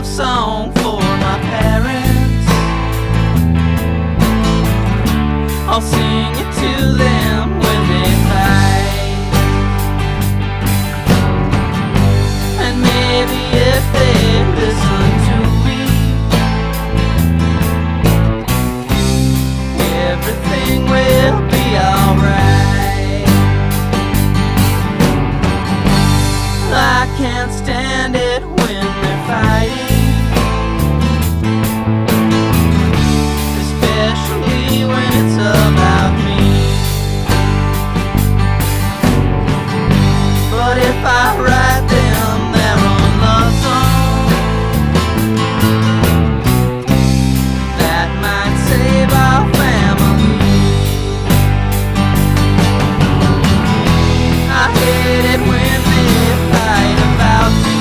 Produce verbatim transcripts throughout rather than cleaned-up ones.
love song for my parents. I'll sing it to them when they fight. And maybe if they listen to me, everything will be alright. I can't stand it when they're fighting, especially when it's about me. But if I write them their own love song, that might save our family. I hate it when they fight about me.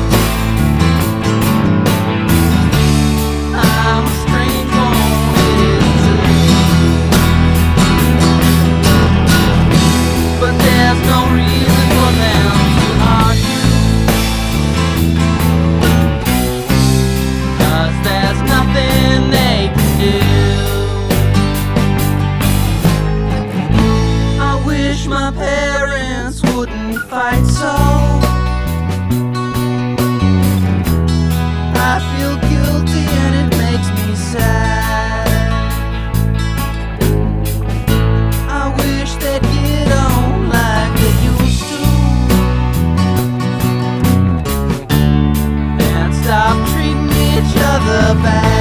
I'm a strange one, it is true, but there's no reason for them to argue, 'cause there's nothing they can do. I wish my parents wouldn't fight so. I feel guilty and it makes me sad. I wish they'd get on like they used to, and stop treating each other bad.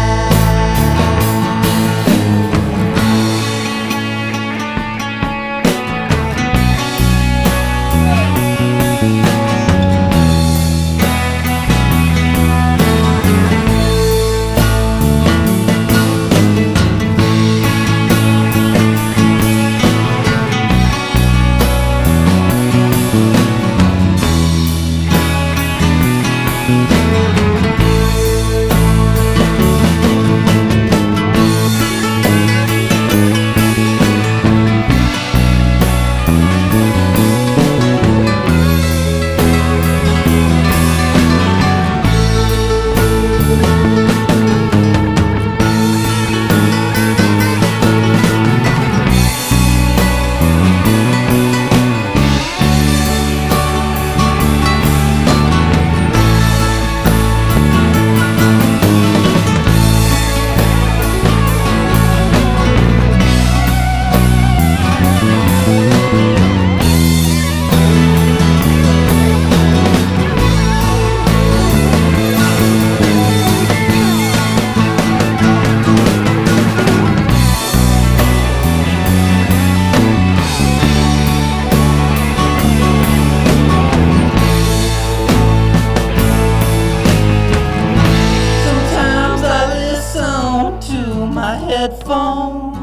My headphones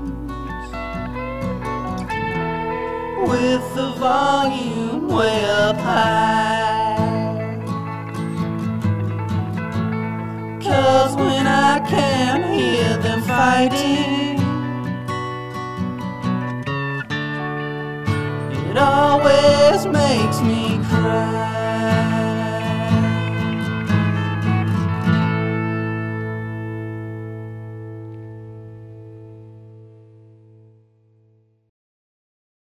with the volume way up high, 'cause when I can't hear them fighting, it always makes me cry.